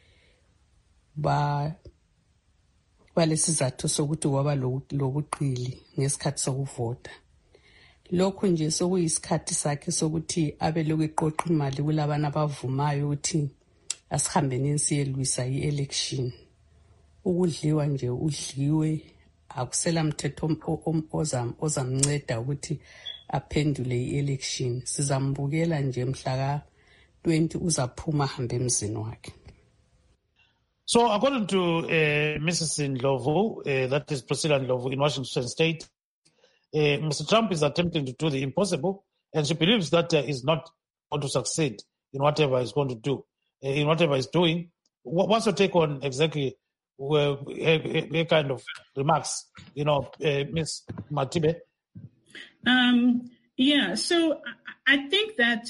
balesizathu sokuthi kwaba lobuqili ngesikhathi sokuvota. Lokho nje sokuyisikhathi sakhe sokuthi abe lokhu eqoqa imali kulabana abavumayo ukuthi asihambeni siyelwisa i-election. Ukudliwa nje udliwe, akusela mthetho ozamnceda ukuthi aphendule i-election. Sizambukela nje mhla ka-20 uzaphuma hambe emzini wakhe. So according to Mrs. Ndlovu, that is Priscilla Ndlovu in Washington State, Mr. Trump is attempting to do the impossible, and she believes that he's not going to succeed in whatever he's going to do, in whatever he's doing. What's your take on exactly a kind of remarks, Ms. Matibe? Yeah, so I think that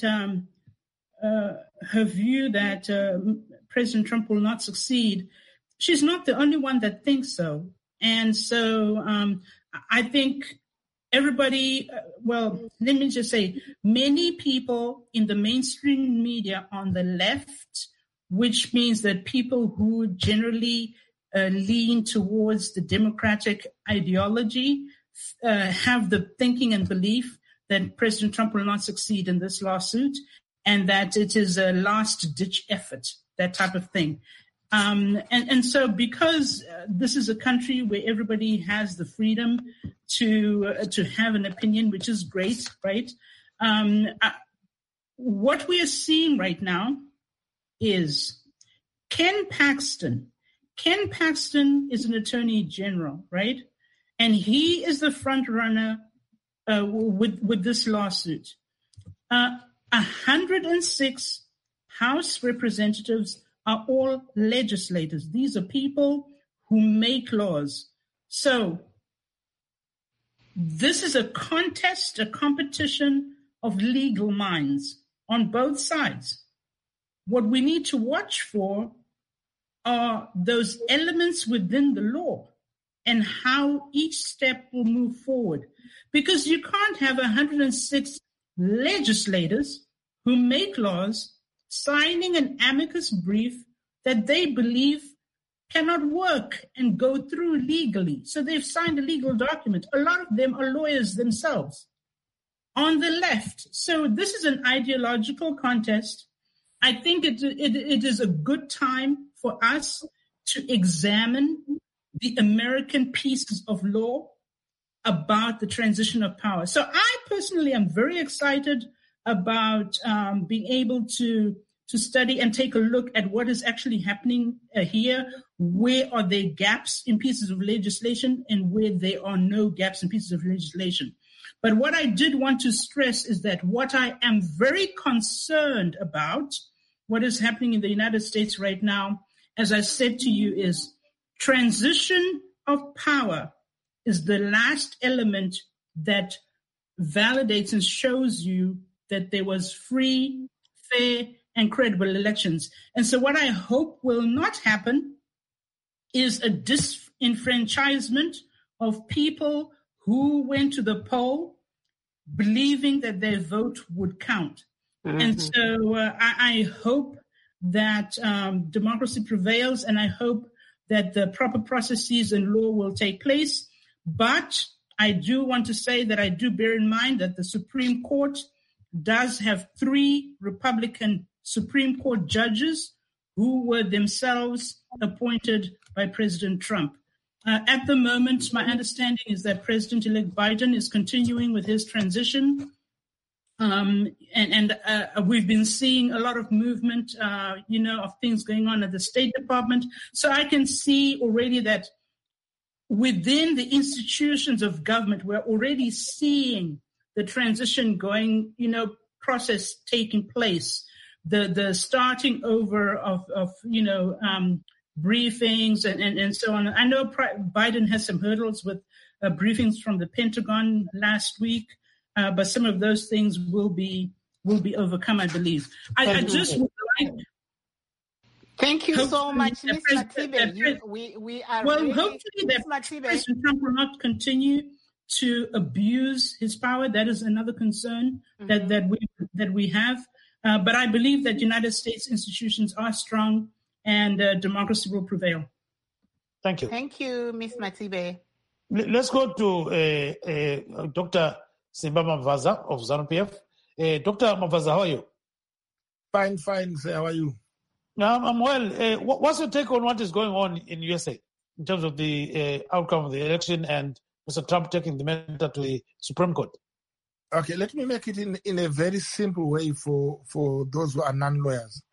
her view that President Trump will not succeed, she's not the only one that thinks so. And so I think everybody, well, let me just say, many people in the mainstream media on the left, which means that people who generally lean towards the Democratic ideology, have the thinking and belief that President Trump will not succeed in this lawsuit and that it is a last-ditch effort, that type of thing. And so because this is a country where everybody has the freedom to have an opinion, which is great, right? What we are seeing right now is Ken Paxton. Ken Paxton is an attorney general, right? And he is the front runner with this lawsuit. 106 House representatives are all legislators. These are people who make laws. So this is a contest, a competition of legal minds on both sides. What we need to watch for are those elements within the law and how each step will move forward. Because you can't have 106 legislators who make laws signing an amicus brief that they believe cannot work and go through legally. So they've signed a legal document. A lot of them are lawyers themselves on the left. So this is an ideological contest. I think it is a good time for us to examine the American pieces of law about the transition of power. So I personally am very excited about being able to study and take a look at what is actually happening here. Where are there gaps in pieces of legislation and where there are no gaps in pieces of legislation? But what I did want to stress is that what I am very concerned about, what is happening in the United States right now, as I said to you, is transition of power is the last element that validates and shows you that there was free, fair, and credible elections. And so what I hope will not happen is a disenfranchisement of people who went to the poll believing that their vote would count. And so I hope that democracy prevails, and I hope that the proper processes and law will take place. But I do want to say that I do bear in mind that the Supreme Court does have 3 Republican Supreme Court judges who were themselves appointed by President Trump. At the moment, my understanding is that President-elect Biden is continuing with his transition. And we've been seeing a lot of movement, of things going on at the State Department. So I can see already that within the institutions of government, we're already seeing the transition going, process taking place. The starting over of briefings and so on. I know Biden has some hurdles with briefings from the Pentagon last week, but some of those things will be overcome, I believe. I just would like. Thank you so much, Ms. Matibe. We are hopefully that President Trump will not continue to abuse his power. That is another concern that we have. But I believe that United States institutions are strong and democracy will prevail. Thank you. Thank you, Ms. Matibe. Let's go to Dr. Simba Mavaza of ZANU-PF. Dr. Mavaza, how are you? Fine, sir. How are you? I'm well. What's your take on what is going on in USA in terms of the outcome of the election and Mr. Trump taking the matter to the Supreme Court? Okay, let me make it in a very simple way for those who are non-lawyers.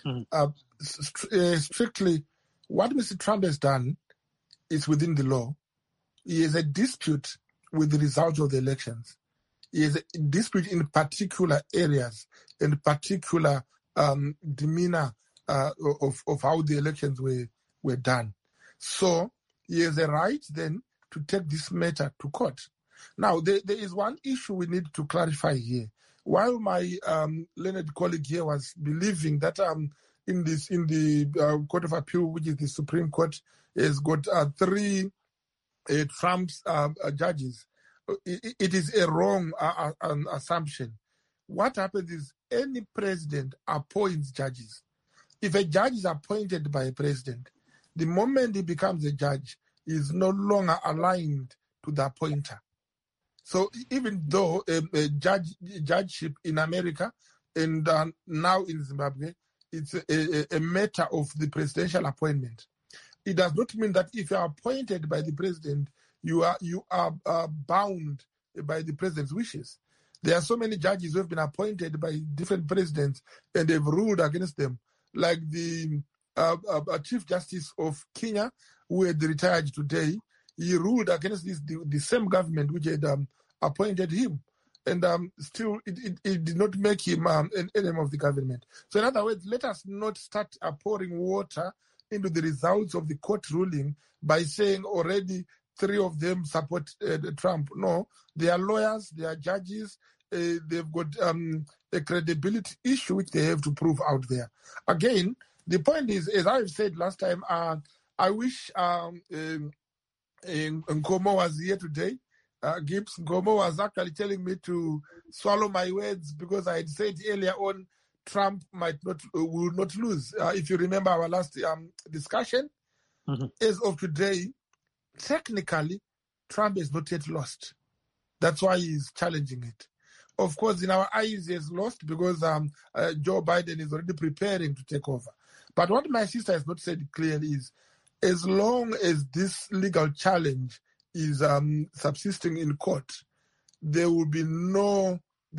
Strictly, what Mr. Trump has done is within the law. He has a dispute with the results of the elections. He has a dispute in particular areas, in particular demeanor of how the elections were done. So he has a right then to take this matter to court. Now, there is one issue we need to clarify here. While my learned colleague here was believing that in the Court of Appeal, which is the Supreme Court, has got 3 Trump's judges, it is a wrong assumption. What happens is any president appoints judges. If a judge is appointed by a president, the moment he becomes a judge, he is no longer aligned to the appointer. So even though a judgeship in America and now in Zimbabwe, it's a matter of the presidential appointment. It does not mean that if you are appointed by the president, you are bound by the president's wishes. There are so many judges who have been appointed by different presidents and they've ruled against them, like the Chief Justice of Kenya, who had retired today. He ruled against the same government which had appointed him. And still, it did not make him an enemy of the government. So in other words, let us not start pouring water into the results of the court ruling by saying already 3 of them support Trump. No, they are lawyers, they are judges, they've got a credibility issue which they have to prove out there. Again, the point is, as I've said last time, I wish Nkomo was here today. Gibbs Nkomo was actually telling me to swallow my words because I had said earlier on Trump will not lose. If you remember our last discussion, as of today, technically, Trump has not yet lost. That's why he's challenging it. Of course, in our eyes, he has lost because Joe Biden is already preparing to take over. But what my sister has not said clearly is, as long as this legal challenge is subsisting in court, there will be no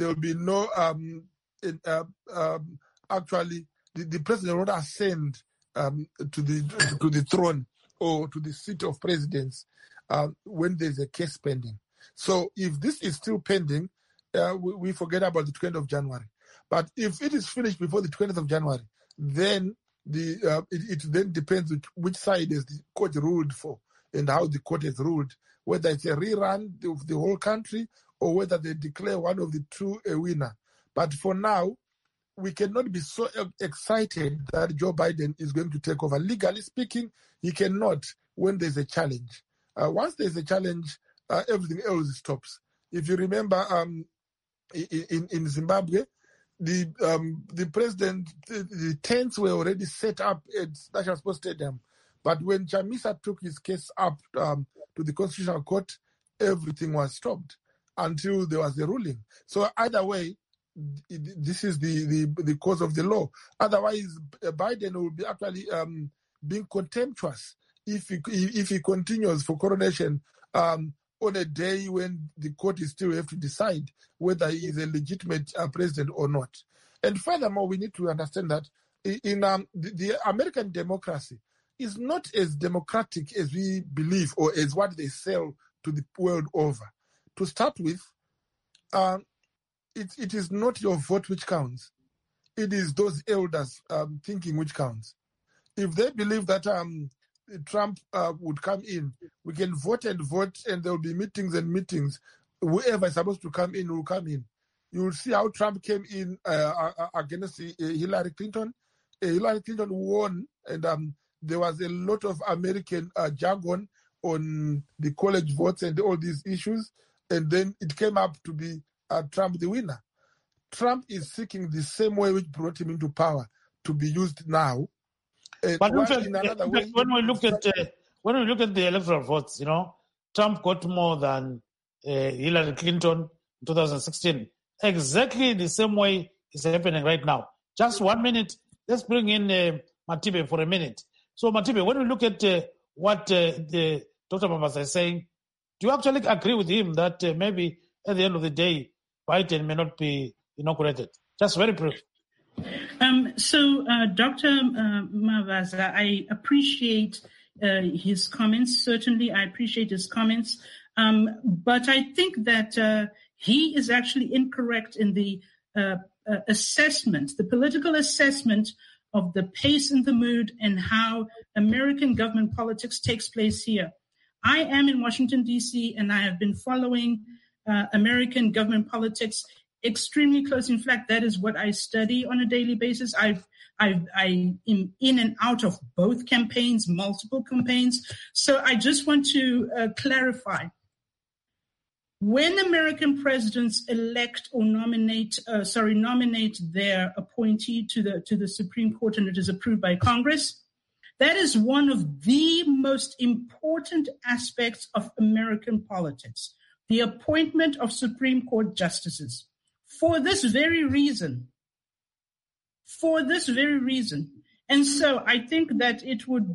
actually the president will not ascend to the throne or to the seat of presidents when there's a case pending. So if this is still pending, we forget about the 20th of January. But if it is finished before the 20th of January, then it then depends which side is the court ruled for and how the court has ruled, whether it's a rerun of the whole country or whether they declare one of the two a winner. But for now, we cannot be so excited that Joe Biden is going to take over. Legally speaking, he cannot when there's a challenge. Once there's a challenge, everything else stops. If you remember, in Zimbabwe, the president, the tents were already set up at National Sports Stadium. But when Chamisa took his case up to the Constitutional Court, everything was stopped until there was a ruling. So either way, this is the cause of the law. Otherwise, Biden will be actually being contemptuous if he continues for coronation on a day when the court is still have to decide whether he is a legitimate president or not. And furthermore, we need to understand that in the American democracy is not as democratic as we believe or as what they sell to the world over. To start with, it is not your vote which counts. It is those elders thinking which counts. If they believe that Trump would come in, we can vote, and there will be meetings and meetings. Whoever is supposed to come in will come in. You will see how Trump came in against Hillary Clinton. Hillary Clinton won, and there was a lot of American jargon on the college votes and all these issues, and then it came up to be Trump the winner. Trump is seeking the same way which brought him into power to be used now. But when we look at the electoral votes, Trump got more than Hillary Clinton in 2016. Exactly the same way is happening right now. Just 1 minute. Let's bring in Matibe for a minute. So Matibe, when we look at what Dr. Mavaza is saying, do you actually agree with him that maybe at the end of the day, Biden may not be inaugurated? Just very brief. Dr. Mavaza, I appreciate his comments. Certainly, I appreciate his comments. But I think that he is actually incorrect in the assessment, the political assessment of the pace and the mood and how American government politics takes place here. I am in Washington, D.C., and I have been following American government politics extremely close. In fact, that is what I study on a daily basis. I am in and out of both campaigns, multiple campaigns. So I just want to clarify. When American presidents elect or nominate their appointee to the Supreme Court and it is approved by Congress, that is one of the most important aspects of American politics, the appointment of Supreme Court justices. For this very reason. And so I think that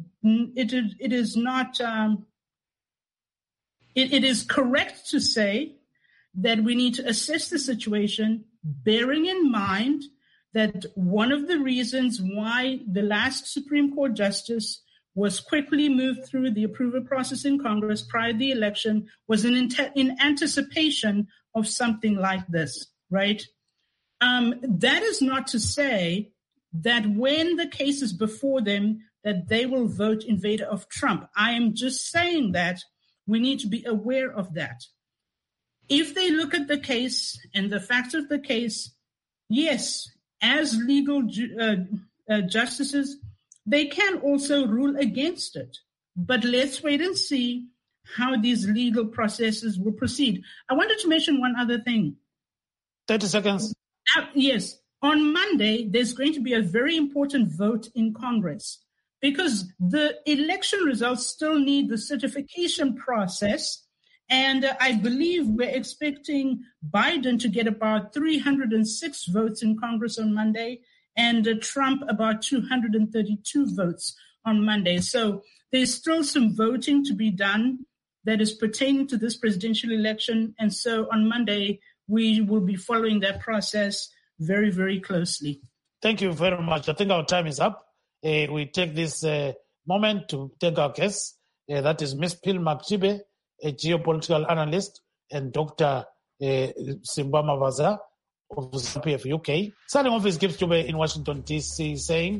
it is correct to say that we need to assess the situation, bearing in mind that one of the reasons why the last Supreme Court justice was quickly moved through the approval process in Congress prior to the election was in anticipation of something like this, right? That is not to say that when the case is before them, that they will vote in favor of Trump. I am just saying that we need to be aware of that. If they look at the case and the facts of the case, yes, as legal justices, they can also rule against it. But let's wait and see how these legal processes will proceed. I wanted to mention one other thing. 30 seconds. Yes. On Monday, there's going to be a very important vote in Congress because the election results still need the certification process. And I believe we're expecting Biden to get about 306 votes in Congress on Monday and Trump about 232 votes on Monday. So there's still some voting to be done that is pertaining to this presidential election. And so on Monday, we will be following that process very, very closely. Thank you very much. I think our time is up. We take this moment to thank our guests. That is Ms. Phil Matibe, a geopolitical analyst, and Dr. Simba Mavaza of ZANU-PF UK. Signing off is Gibbs Jube in Washington, D.C., saying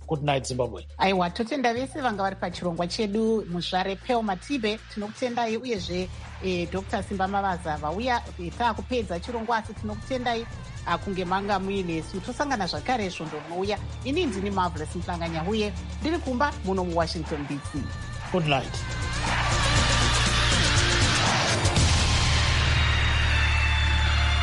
good night Zimbabwe. Aiwa, totenda vese vanga vari pachirongwa chedu. Muzvare Pearl Matibe tinokutendai, uyezve Dr. Simba Mavaza vauya taakupedza chirongwa, asi tinokutendai kunge manga muinesu. Tosangana zvakare svondo rinouya. Ini ndini Marvelous Mhlanganya, uye ndiri kumba muno muWashington DC. Good night.